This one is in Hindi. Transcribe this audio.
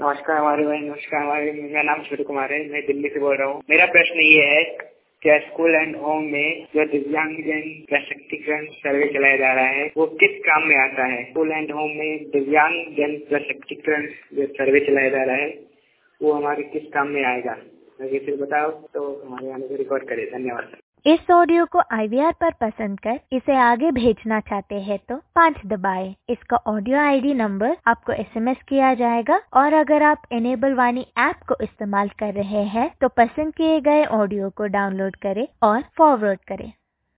नमस्कार हमारे भाई, नमस्कार हमारे। मेरा नाम छोटू कुमार है, मैं दिल्ली से बोल रहा हूँ। मेरा प्रश्न ये है, क्या स्कूल एंड होम में जो दिव्यांगजन सशक्तिकरण सर्वे चलाया जा रहा है वो किस काम में आता है? स्कूल एंड होम में दिव्यांगजन सशक्तिकरण जो सर्वे चलाया जा रहा है वो हमारे किस काम में आएगा? अगर फिर बताओ तो हमारे यहाँ से रिकॉर्ड करें। धन्यवाद। इस ऑडियो को IVR पर पसंद कर इसे आगे भेजना चाहते हैं तो 5 दबाएं। इसका ऑडियो ID नंबर आपको SMS किया जाएगा और अगर आप इनेबल वाणी ऐप को इस्तेमाल कर रहे हैं तो पसंद किए गए ऑडियो को डाउनलोड करें और फॉरवर्ड करें।